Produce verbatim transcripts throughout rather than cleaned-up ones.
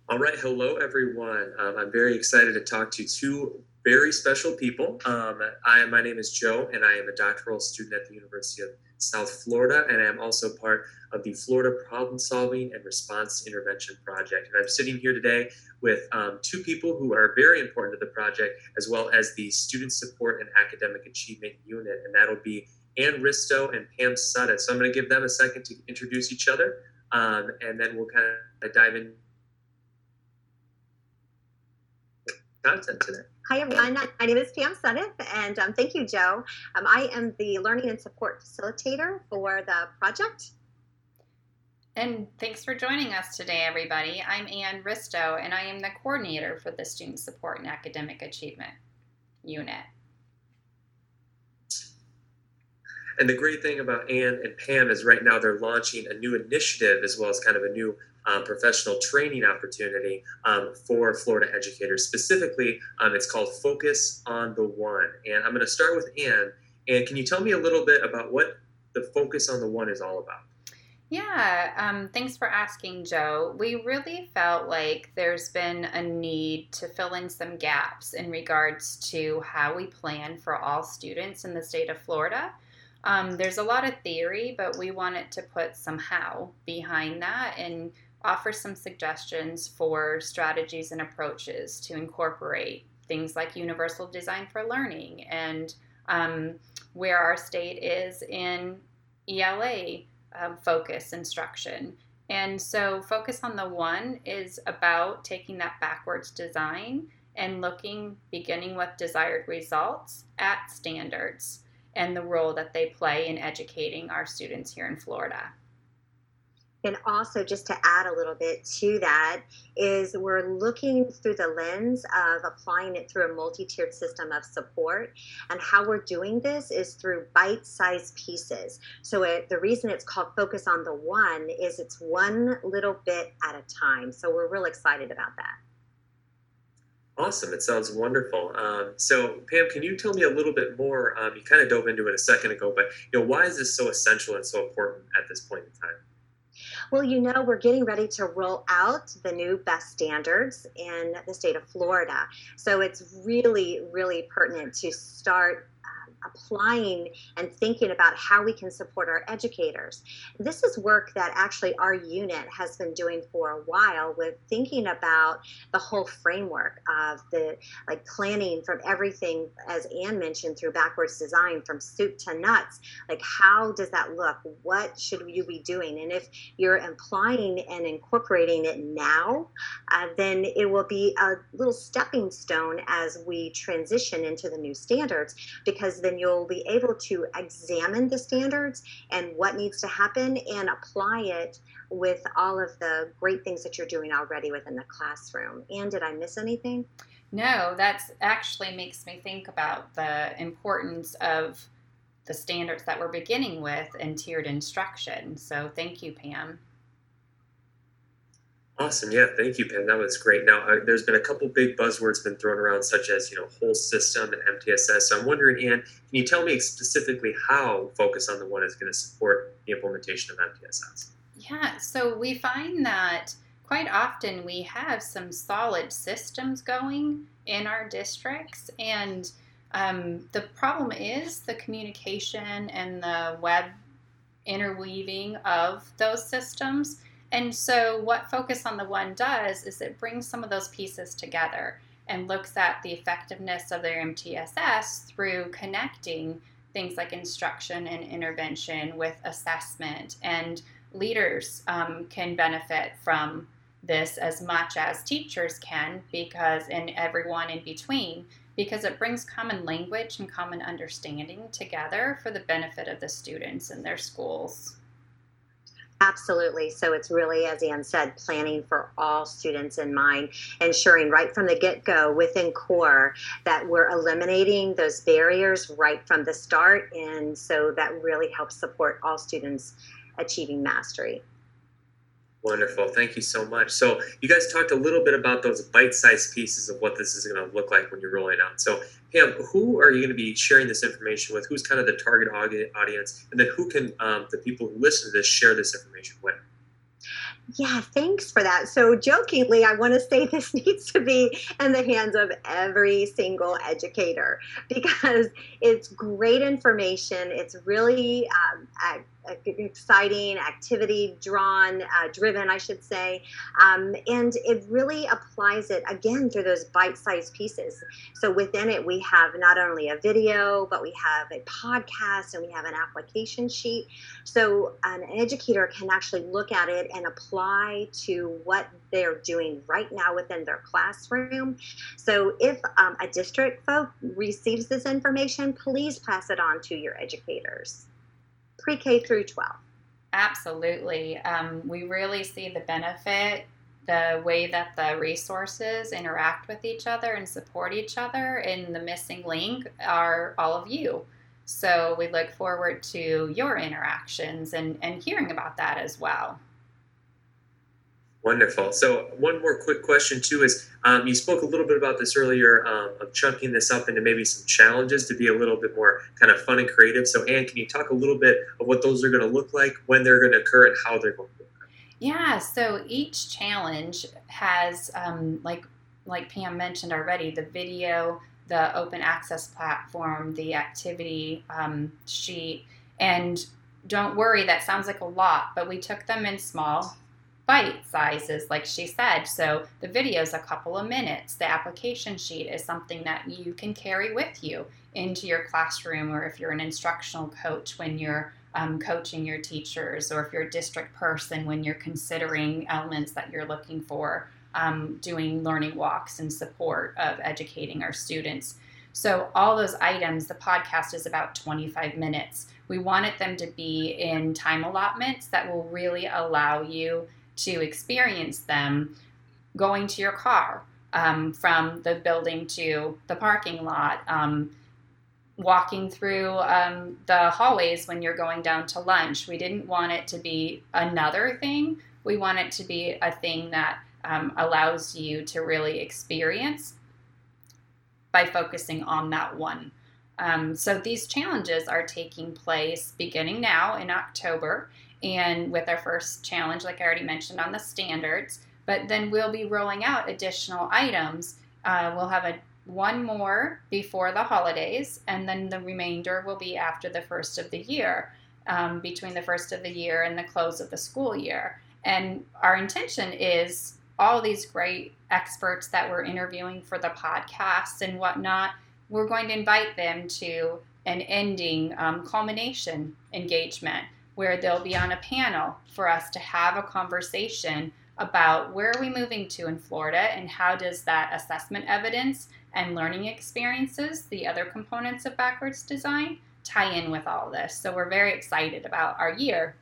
All right, hello everyone. Um, I'm very excited to talk to two very special people. Um, I, my name is Joe, and I am a doctoral student at the University of South Florida, and I am also part of the Florida Problem Solving and Response Intervention Project. And I'm sitting here today with um, two people who are very important to the project, as well as the Student Support and Academic Achievement Unit, and that'll be Ann Risto and Pam Sutta. So I'm going to give them a second to introduce each other, um, and then we'll kind of dive in content today. Hi, everyone. My name is Pam Sutta, and um, thank you, Joe. Um, I am the Learning and Support Facilitator for the project. And thanks for joining us today, everybody. I'm Ann Risto, and I am the coordinator for the Student Support and Academic Achievement Unit. And the great thing about Ann and Pam is right now they're launching a new initiative as well as kind of a new um, professional training opportunity um, for Florida educators. Specifically, um, it's called Focus on the One. And I'm going to start with Ann. And can you tell me a little bit about what the Focus on the One is all about? Yeah, um, thanks for asking, Joe. We really felt like there's been a need to fill in some gaps in regards to how we plan for all students in the state of Florida. Um, there's a lot of theory, but we wanted to put some how behind that and offer some suggestions for strategies and approaches to incorporate things like universal design for learning and um, where our state is in E L A um, focus instruction. And so Focus on the One is about taking that backwards design and looking, beginning with desired results, at standards and the role that they play in educating our students here in Florida. And also, just to add a little bit to that, is we're looking through the lens of applying it through a multi-tiered system of support. And how we're doing this is through bite-sized pieces. So it, the reason it's called Focus on the One is it's one little bit at a time. So we're real excited about that. Awesome. It sounds wonderful. Um, so, Pam, can you tell me a little bit more? Um, you kind of dove into it a second ago, but you know, why is this so essential and so important at this point in time? Well, you know, we're getting ready to roll out the new best standards in the state of Florida. So it's really, really pertinent to start um, applying and thinking about how we can support our educators. This is work that actually our unit has been doing for a while with thinking about the whole framework of the like planning from everything, as Ann mentioned, through backwards design, from soup to nuts. Like, how does that look? What should you be doing? And if you're implying and incorporating it now, uh, then it will be a little stepping stone as we transition into the new standards, because then you'll be able to examine the standards and what needs to happen and apply it with all of the great things that you're doing already within the classroom. And did I miss anything? No, that's actually makes me think about the importance of the standards that we're beginning with in tiered instruction. So thank you, Pam. Awesome. Yeah, thank you, Pam. That was great. Now, uh, there's been a couple big buzzwords been thrown around, such as, you know, whole system and M T S S. So I'm wondering, Ann, can you tell me specifically how Focus on the One is going to support the implementation of M T S S? Yeah, so we find that quite often we have some solid systems going in our districts, and um, the problem is the communication and the web interweaving of those systems. And so what Focus on the One does is it brings some of those pieces together and looks at the effectiveness of their M T S S through connecting things like instruction and intervention with assessment. And leaders um, can benefit from this as much as teachers can, because and everyone in between, because it brings common language and common understanding together for the benefit of the students in their schools. Absolutely. So it's really, as Ann said, planning for all students in mind, ensuring right from the get-go within CORE that we're eliminating those barriers right from the start. And so that really helps support all students achieving mastery. Wonderful. Thank you so much. So you guys talked a little bit about those bite-sized pieces of what this is going to look like when you're rolling out. So Pam, who are you going to be sharing this information with? Who's kind of the target audience? And then who can um, the people who listen to this share this information with? Yeah, thanks for that. So, jokingly, I want to say this needs to be in the hands of every single educator because it's great information. It's really um, a- a- exciting, activity drawn, uh, driven, I should say. Um, and it really applies it again through those bite sized pieces. So, within it, we have not only a video, but we have a podcast and we have an application sheet, so an educator can actually look at it and apply to what they're doing right now within their classroom. So if um, a district folk receives this information, please pass it on to your educators, pre-K through twelve. Absolutely. Um, we really see the benefit, the way that the resources interact with each other and support each other, and the missing link are all of you. So we look forward to your interactions and, and hearing about that as well. Wonderful. So one more quick question too is, um, you spoke a little bit about this earlier, um, of chunking this up into maybe some challenges to be a little bit more kind of fun and creative. So Anne, can you talk a little bit of what those are going to look like, when they're going to occur, and how they're going to occur? Yeah, so each challenge has, um, like like Pam mentioned already, the video, the open access platform, the activity um, sheet. And don't worry, that sounds like a lot, but we took them in small bite sizes, like she said. So the video is a couple of minutes. The application sheet is something that you can carry with you into your classroom, or if you're an instructional coach when you're um, coaching your teachers, or if you're a district person when you're considering elements that you're looking for, um, doing learning walks in support of educating our students. So all those items, the podcast is about twenty-five minutes. We wanted them to be in time allotments that will really allow you to experience them going to your car, um, from the building to the parking lot, um, walking through um, the hallways when you're going down to lunch. We didn't want it to be another thing. We want it to be a thing that um, allows you to really experience by focusing on that one. Um, so these challenges are taking place beginning now in October, and with our first challenge, like I already mentioned, on the standards, but then we'll be rolling out additional items. Uh, we'll have a one more before the holidays, and then the remainder will be after the first of the year, um, between the first of the year and the close of the school year. And our intention is all these great experts that we're interviewing for the podcast and whatnot, we're going to invite them to an ending um, culmination engagement where they'll be on a panel for us to have a conversation about where are we moving to in Florida, and how does that assessment evidence and learning experiences, the other components of backwards design, tie in with all this. So we're very excited about our year.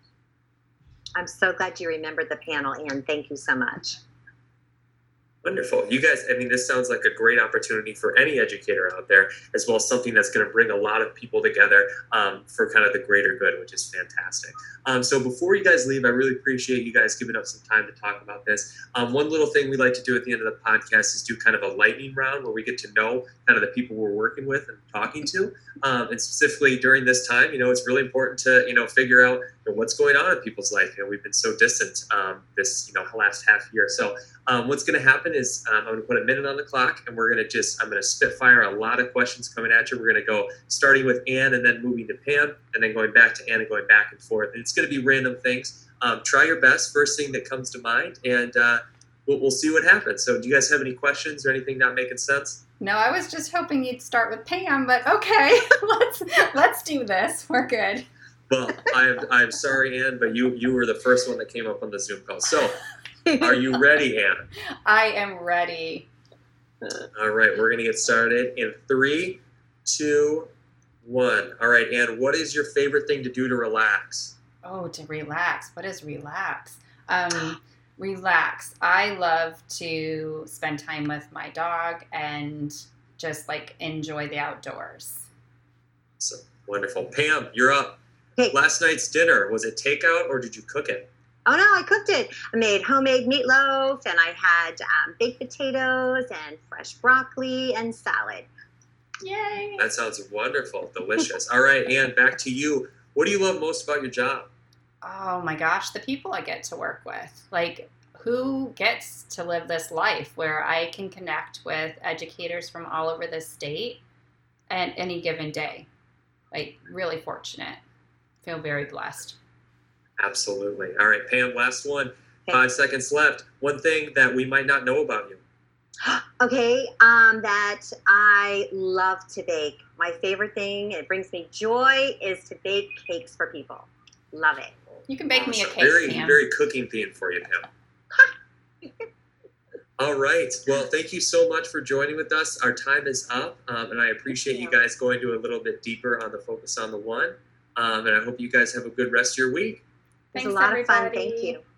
I'm so glad you remembered the panel, Anne. Thank you so much. Wonderful. You guys, I mean, this sounds like a great opportunity for any educator out there, as well as something that's going to bring a lot of people together um, for kind of the greater good, which is fantastic. Um, so before you guys leave, I really appreciate you guys giving up some time to talk about this. Um, one little thing we like to do at the end of the podcast is do kind of a lightning round where we get to know kind of the people we're working with and talking to. Um, and specifically during this time, you know, it's really important to, you know, figure out, you know, what's going on in people's life. You know, we've been so distant um, this, you know, last half year. So um, what's going to happen is um, I'm going to put a minute on the clock, and we're going to just, I'm going to spitfire a lot of questions coming at you. We're going to go starting with Anne and then moving to Pam, and then going back to Anne and going back and forth. And it's going to be random things. Um, try your best, first thing that comes to mind, and uh, we'll, we'll see what happens. So do you guys have any questions or anything not making sense? No, I was just hoping you'd start with Pam, but okay, let's let's do this. We're good. Well, I'm I'm sorry, Anne, but you you were the first one that came up on the Zoom call. So, are you ready, Anne? I am ready. All right, we're gonna get started in three, two, one. All right, Anne, what is your favorite thing to do to relax? Oh, to relax. What is relax? Um, relax. I love to spend time with my dog and just like enjoy the outdoors. So wonderful. Pam, you're up. Okay. Last night's dinner, was it takeout or did you cook it? Oh, no, I cooked it. I made homemade meatloaf, and I had um, baked potatoes and fresh broccoli and salad. Yay! That sounds wonderful. Delicious. All right, Anne, back to you. What do you love most about your job? Oh my gosh, the people I get to work with. Like, who gets to live this life where I can connect with educators from all over the state at any given day? Like, really fortunate. Feel very blessed. Absolutely. All right, Pam, last one. Okay. Five seconds left. One thing that we might not know about you. Okay, um, that I love to bake. My favorite thing, it brings me joy, is to bake cakes for people. Love it. You can bake me a Awesome. cake, Very, Pam. very cooking theme for you, Pam. All right. Well, thank you so much for joining with us. Our time is up, um, and I appreciate you guys going to a little bit deeper on the Focus on the One. Um, and I hope you guys have a good rest of your week. It was Thanks, a lot everybody. of fun. Thank you.